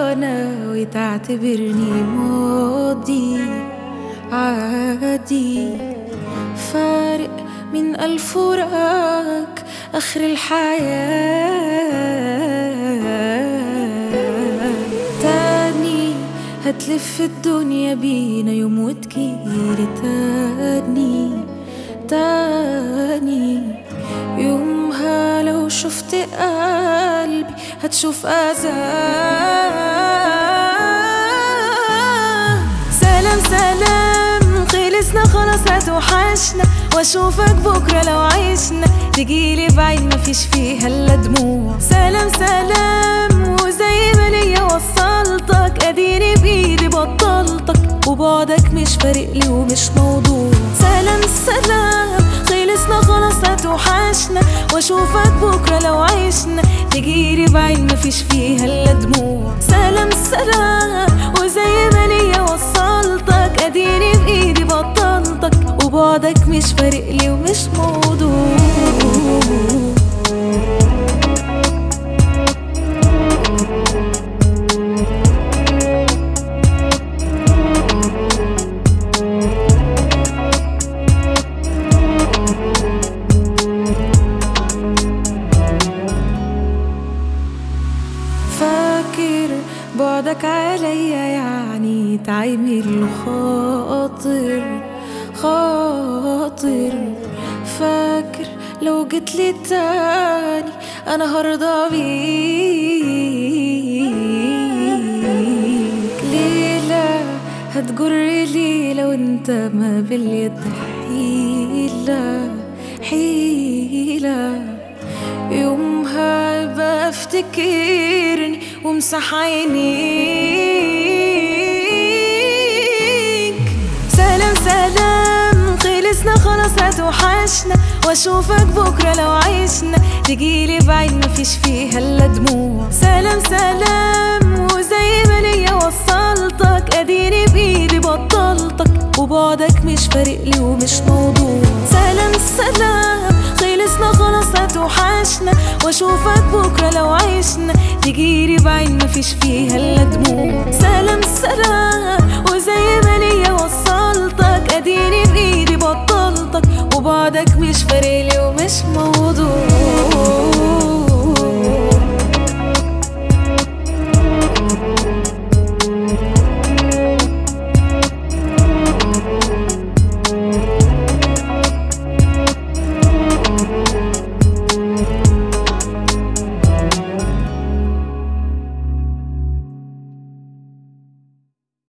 ناوي تعتبرني ماضي عادي، فارق من ألف وراك آخر الحياة. تاني هتلف الدنيا بينا يوم وتجيلي تاني يومها لو شفت قلبي هتشوف سلام سلام، خلصنا خلاص هتوحشنا، واشوفك بكرة لو عشنا، تجيلي بعيد مفيش فيها الا دموع. سلام سلام، وزي ما ليا وصلتك اديني بايدي بطلتك، وبعدك مش فارقلي ومش موضوع. سلام سلام، خلصنا خلاص هتوحشنا، واشوفك بكرة لو عشنا، تجيلي بعيد مفيش فيها الا دموع. سلام سلام، وزي ما ليا وصلتك اديني بايدي بطلتك، وبعدك مش فارقلي ومش موضوع. فاكر بعدك عليا يعني تعمل خاطر، فاكر لو جيتلي تاني انا هرضى بيك. ليلة هتجر ليلة وانت ما باليد حيلة، يومها بقى افتكرني وامسح عينيك. سلام سلام، خلصنا خلاص هتوحشنا، واشوفك بكرة لو عشنا، تجيلي بعيد مفيش فيها الا دموع. سلام سلام، وزي ما ليا وصلتك اديني بايدي بطلتك، وبعدك مش فارقلي ومش موضوع. سلام سلام، خلصنا خلاص هتوحشنا، واشوفك بكرة لو عشنا، تجيلي بعيد مفيش فيها الا دموع. سلام سلام، وزي ما ليا وصلتك اديني بايدي بطلتك، وبعدك مش فارقلي ومش موضوع.